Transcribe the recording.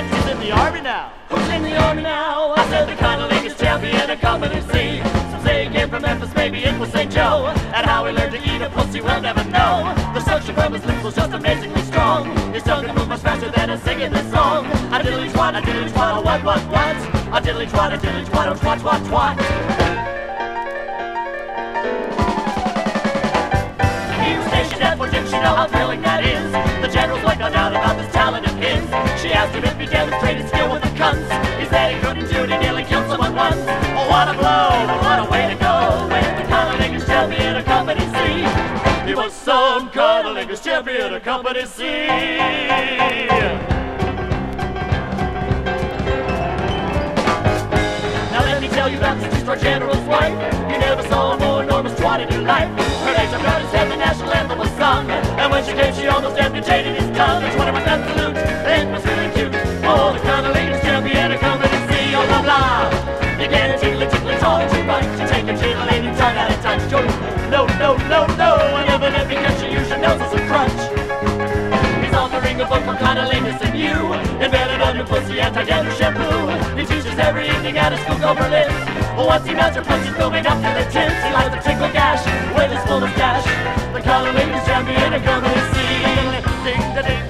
She's in the army now. Who's in the army now? I said the Cunnilingus champion of Company C. Some say he came from Memphis, maybe it was St. Joe. And how he learned to eat a pussy, we'll never know. The suction from his lips was just amazingly strong. His tongue could move much faster than a singing this song. I diddly twat, oh what? I diddly twat, oh twat. He was stationed at Fort Dix, you know how thrilling that is. The general's like no doubt about this talent of his. She asked him if he demonstrated skill with the cunts. He said he couldn't do it, he nearly killed someone once. Oh what a blow, but what a way to go. When the Cunnilingus champion of Company C. He was some Cunnilingus champion of Company C. Now let me tell you about this two-star general's wife. You never saw a more enormous twat in your life. Her legs are brown as head, the national anthem was sung. And when she came, she almost amputated his tongue. It's one of my absolute, it was really cute. Oh, the Cunnilingus champion of Company C. Oh, blah, blah. You get a tickly, tongue to bite. You take your titillating tongue out of touch. No, and evidently because she used your nose as a crutch. He's authoring a book for Cunnilingus and you. Invented a new pussy anti-dandruff shampoo. He teaches every evening at a school called Berlin. Well, once he melts your pussy, building up to the tins. He likes to tickle gash, with his full of dash. The Cunnilingus champion of Company C. Ding, da, ding.